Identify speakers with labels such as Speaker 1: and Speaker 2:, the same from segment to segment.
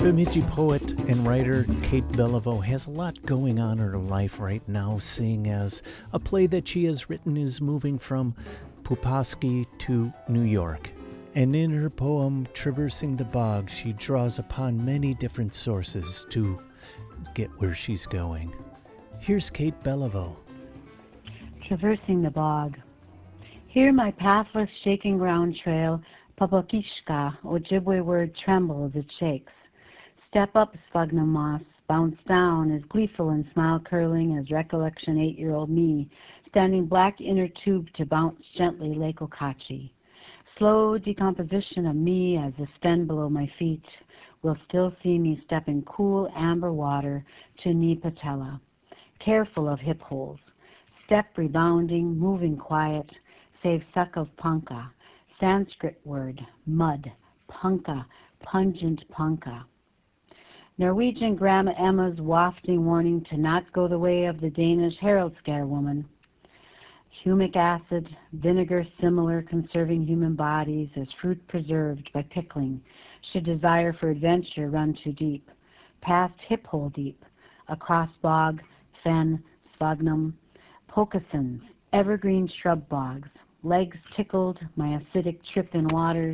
Speaker 1: Bemidji poet and writer Kate Beliveau has a lot going on in her life right now, seeing as a play that she has written is moving from Pulaski to New York. And in her poem, Traversing the Bog, she draws upon many different sources to get where she's going. Here's Kate Beliveau.
Speaker 2: Traversing the Bog. Here my pathless, shaking ground trail, Papakishka, Ojibwe word trembles, it shakes. Step up, sphagnum moss, bounce down, as gleeful and smile curling as recollection 8-year-old me, standing black inner tube to bounce gently Lake Okachi. Slow decomposition of me as the fen below my feet will still see me step in cool amber water to knee patella, careful of hip holes, step rebounding, moving quiet, save suck of panka, Sanskrit word, mud, punka, pungent punka. Norwegian Grandma Emma's wafting warning to not go the way of the Danish Herald Scare woman. Humic acid, vinegar similar conserving human bodies as fruit preserved by pickling, should desire for adventure run too deep, past hip hole deep, across bog, fen, sphagnum, pokasins, evergreen shrub bogs, legs tickled, my acidic trip in waters.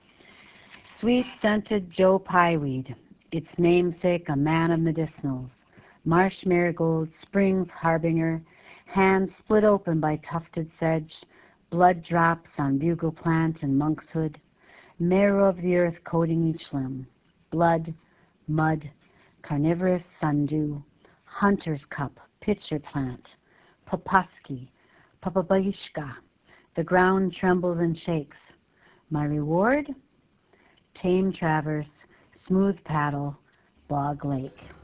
Speaker 2: Sweet-scented Joe Pyeweed, its namesake a man of medicinals, marsh marigold, spring's harbinger, hands split open by tufted sedge, blood drops on bugle plant and monkshood, marrow of the earth coating each limb, blood, mud, carnivorous sundew, hunter's cup, pitcher plant, papaski, papabishka, the ground trembles and shakes. My reward? Tame traverse, smooth paddle, bog lake.